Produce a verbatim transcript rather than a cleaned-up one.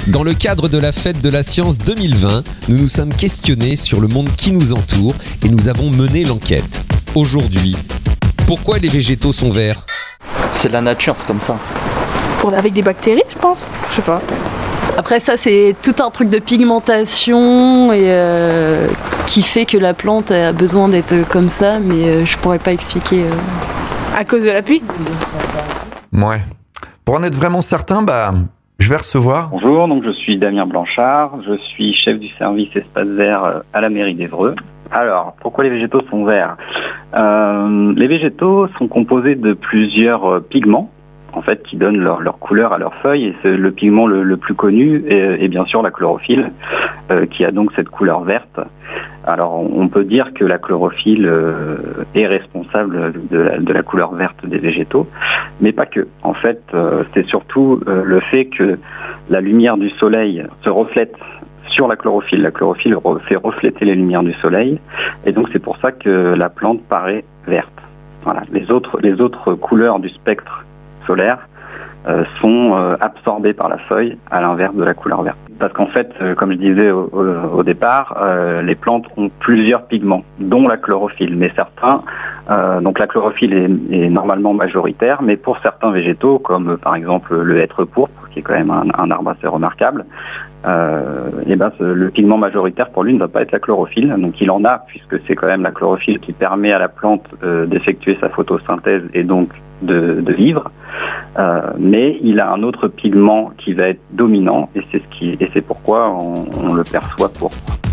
Dans le cadre de la Fête de la Science deux mille vingt, nous nous sommes questionnés sur le monde qui nous entoure et nous avons mené l'enquête. Aujourd'hui, pourquoi les végétaux sont verts ? C'est la nature, c'est comme ça. Pour, avec des bactéries, je pense. Je sais pas. Après ça, c'est tout un truc de pigmentation et euh, qui fait que la plante a besoin d'être comme ça, mais euh, je pourrais pas expliquer. Euh... À cause de la pluie ? Ouais. Pour en être vraiment certain, bah, je vais recevoir. Bonjour, donc je suis Damien Blanchard, je suis chef du service espace vert à la mairie d'Évreux. Alors, pourquoi les végétaux sont verts ? euh, Les végétaux sont composés de plusieurs pigments, en fait, qui donnent leur, leur couleur à leurs feuilles, et c'est le pigment le, le plus connu est, est bien sûr la chlorophylle, euh, qui a donc cette couleur verte. Alors, on peut dire que la chlorophylle euh, est responsable de la, de la couleur verte des végétaux, mais pas que. En fait, euh, c'est surtout euh, le fait que la lumière du soleil se reflète sur la chlorophylle. La chlorophylle fait refléter les lumières du soleil, et donc c'est pour ça que la plante paraît verte. Voilà. Les autres, les autres couleurs du spectre solaire euh, sont euh, absorbées par la feuille, à l'inverse de la couleur verte. Parce qu'en fait, euh, comme je disais au, au, au départ, euh, les plantes ont plusieurs pigments, dont la chlorophylle, mais certains, euh, donc la chlorophylle est, est normalement majoritaire, mais pour certains végétaux, comme euh, par exemple le hêtre pourpre, qui est quand même un, un arbre assez remarquable, euh, et ben ce, le pigment majoritaire pour lui ne va pas être la chlorophylle, donc il en a, puisque c'est quand même la chlorophylle qui permet à la plante euh, d'effectuer sa photosynthèse et donc de, de vivre, euh, mais il a un autre pigment qui va être dominant, et c'est ce qui et c'est pourquoi on, on le perçoit pourpre.